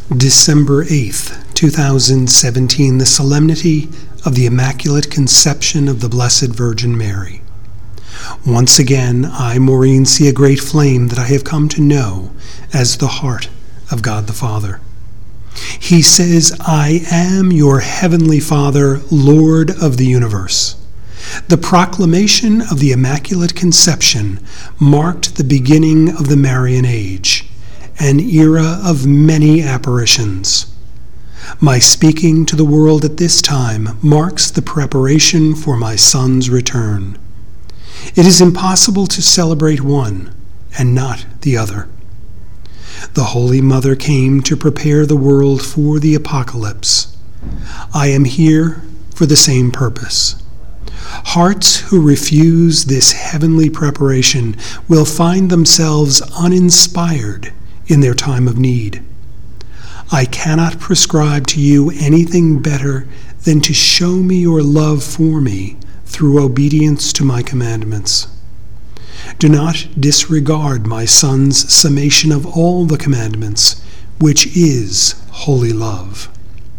December 8th, 2017, the Solemnity of the Immaculate Conception of the Blessed Virgin Mary. Once again, I, Maureen, see a great flame that I have come to know as the heart of God the Father. He says, "I am your heavenly Father, Lord of the universe." The proclamation of the Immaculate Conception marked the beginning of the Marian age, an era of many apparitions. My speaking to the world at this time marks the preparation for my Son's return. It is impossible to celebrate one and not the other. The Holy Mother came to prepare the world for the apocalypse. I am here for the same purpose. Hearts who refuse this heavenly preparation will find themselves uninspired in their time of need. I cannot prescribe to you anything better than to show me your love for me through obedience to my commandments. Do not disregard my Son's summation of all the commandments, which is holy love.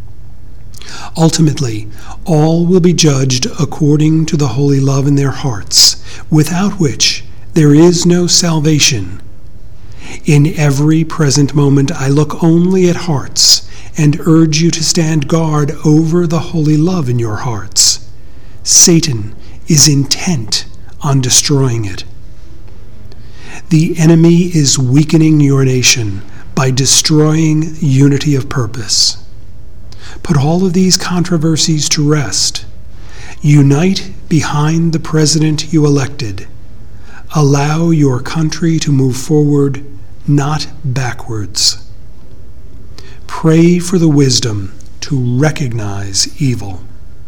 Ultimately, all will be judged according to the holy love in their hearts, without which there is no salvation. In every present moment, I look only at hearts and urge you to stand guard over the holy love in your hearts. Satan is intent on destroying it. The enemy is weakening your nation by destroying unity of purpose. Put all of these controversies to rest. Unite behind the president you elected. Allow your country to move forward, not backwards. Pray for the wisdom to recognize evil.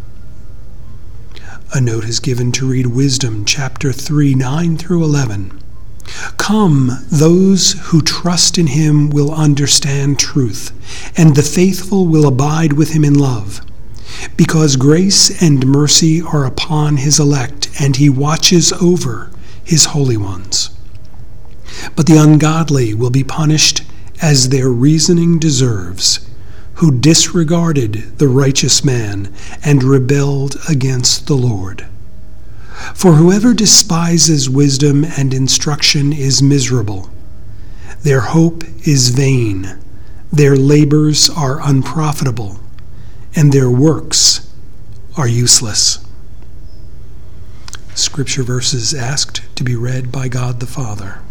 A note is given to read Wisdom, chapter 3, 9 through 11. Come, those who trust in him will understand truth, and the faithful will abide with him in love. Because grace and mercy are upon his elect, and he watches over his holy ones. But the ungodly will be punished as their reasoning deserves, who disregarded the righteous man and rebelled against the Lord. For whoever despises wisdom and instruction is miserable. Their hope is vain, their labors are unprofitable, and their works are useless. Scripture verses asked to be read by God the Father.